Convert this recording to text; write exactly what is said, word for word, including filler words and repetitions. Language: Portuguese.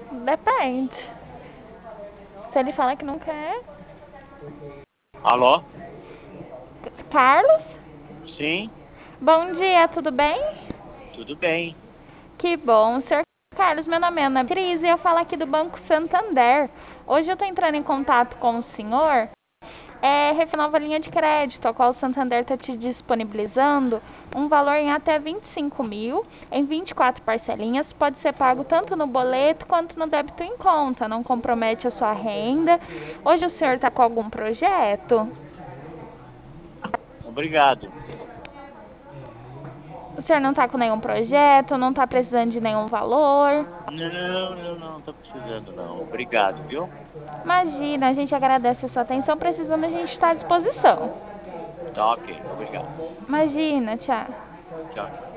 Depende. Se ele fala que não quer. Alô? Carlos? Sim, Bom dia, tudo bem? tudo bem. Que bom, senhor Carlos. Meu nome é Ana Cris e eu falo aqui do Banco Santander. Hoje eu tô entrando em contato com o senhor. É referente à nova linha de crédito, a qual o Santander está te disponibilizando um valor em até vinte e cinco mil, em vinte e quatro parcelinhas, pode ser pago tanto no boleto quanto no débito em conta, não compromete a sua renda. Hoje o senhor está com algum projeto? Obrigado. O senhor não está com nenhum projeto, não está precisando de nenhum valor? Não, não, não, tô precisando não. Obrigado, viu? Imagina, a gente agradece a sua atenção, precisando a gente está à disposição. Tá ok, obrigado. Imagina, tchau. Tchau, tchau.